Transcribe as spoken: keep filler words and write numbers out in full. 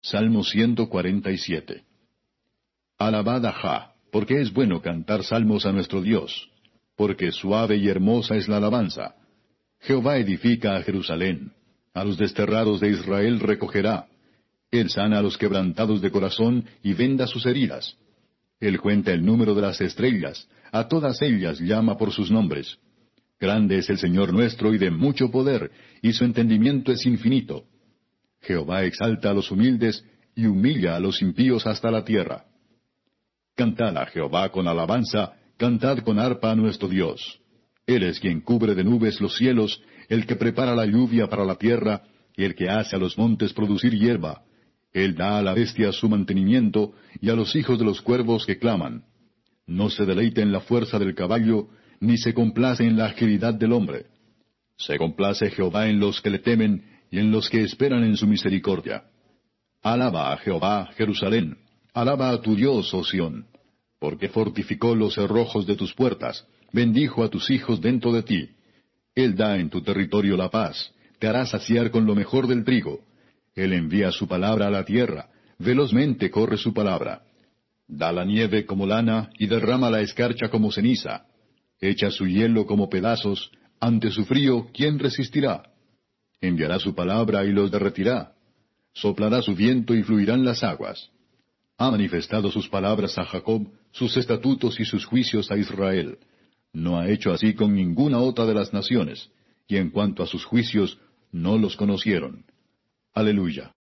Salmo ciento cuarenta y siete. Alabad a Jah, porque es bueno cantar salmos a nuestro Dios, porque suave y hermosa es la alabanza. Jehová edifica a Jerusalén, a los desterrados de Israel recogerá. Él sana a los quebrantados de corazón y venda sus heridas. Él cuenta el número de las estrellas, a todas ellas llama por sus nombres. Grande es el Señor nuestro y de mucho poder, y su entendimiento es infinito. Jehová exalta a los humildes y humilla a los impíos hasta la tierra. Cantad a Jehová con alabanza, cantad con arpa a nuestro Dios. Él es quien cubre de nubes los cielos, el que prepara la lluvia para la tierra, y el que hace a los montes producir hierba. Él da a la bestia su mantenimiento, y a los hijos de los cuervos que claman. No se deleita en la fuerza del caballo, ni se complace en la agilidad del hombre. Se complace Jehová en los que le temen, y en los que esperan en su misericordia. Alaba a Jehová, Jerusalén. Alaba a tu Dios, oh Sión. Porque fortificó los cerrojos de tus puertas, bendijo a tus hijos dentro de ti. Él da en tu territorio la paz, te hará saciar con lo mejor del trigo. Él envía su palabra a la tierra, velozmente corre su palabra. Da la nieve como lana y derrama la escarcha como ceniza. Echa su hielo como pedazos, ante su frío, ¿quién resistirá? Enviará su palabra y los derretirá. Soplará su viento y fluirán las aguas. Ha manifestado sus palabras a Jacob, sus estatutos y sus juicios a Israel. No ha hecho así con ninguna otra de las naciones, y en cuanto a sus juicios, no los conocieron. Aleluya.